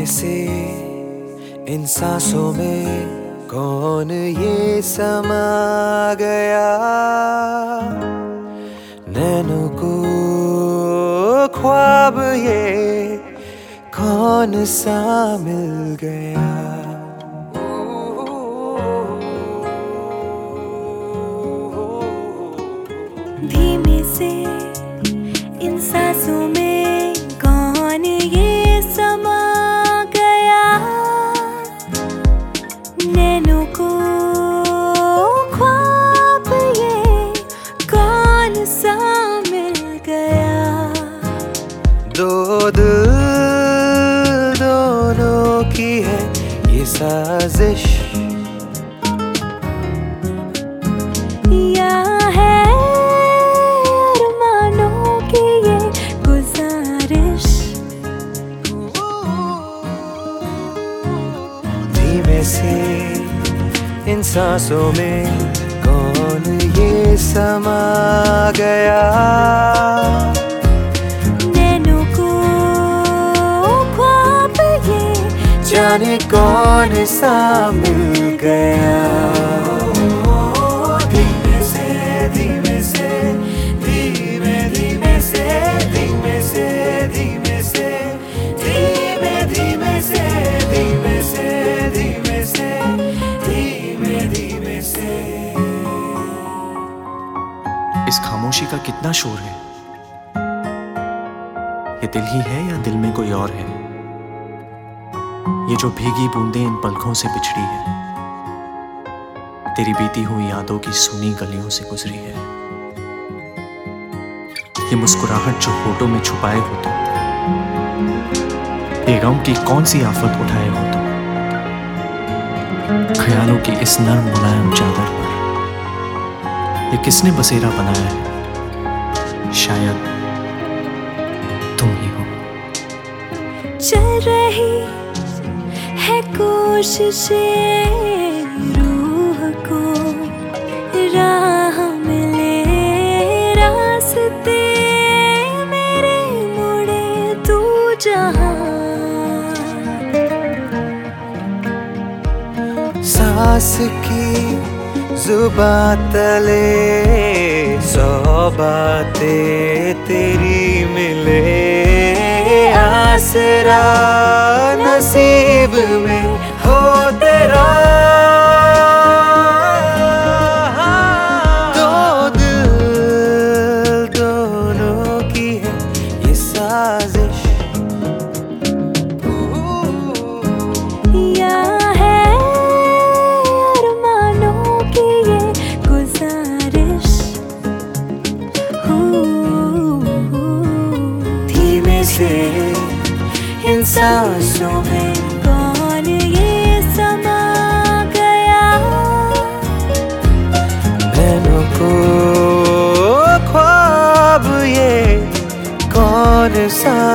धीमे से इन सांसों में कौन ये समा गया, नैनों को ख्वाब ये कौन सा मिल गया। धीमे से इन सांसों में कौन ये समा गया, नैनों को ख्वाब ये कौन सा मिल गया। दो दिल दोनों की है ये साजिश, या है अरमानों की ये गुजारिश। धीमे से इन सांसों में कौन ये समा गया, नैनों को ख्वाब ये जाने कौन सा मिल गया। धीमे से धीमे से धीमे धीमे से धीमे से धीमे से धीमे धीमे से धीमे से धीमे से धीमे धीमे से। इस खामोशी का कितना शोर है, ये दिल ही है या दिल में कोई और है। ये जो भीगी बूंदें इन पलकों से बिछड़ी है, तेरी बीती हुई यादों की सुनी गलियों से गुजरी है। ये मुस्कुराहट जो होठों में छुपाए हो तुम, बेगम की कौन सी आफत उठाए हो तुम। ख्यालों की इस नर्म मुलायम चादर पर ये किसने बसेरा बनाया है, शायद तुम ही हो। चल रही है कोशिशें रूह को, राह मिले रास्ते मेरे मुड़े तू जहां। सांस की जुबां तले 100 बातें तेरी मिले, आसरा नसीब में हो तेरा। दो दिल दोनों की है ये साजिश, या है अरमानों की ये गुजारिश। धीमे से इन सांसों में कौन ये समा गया, नैनों को ख्वाब ये कौन सा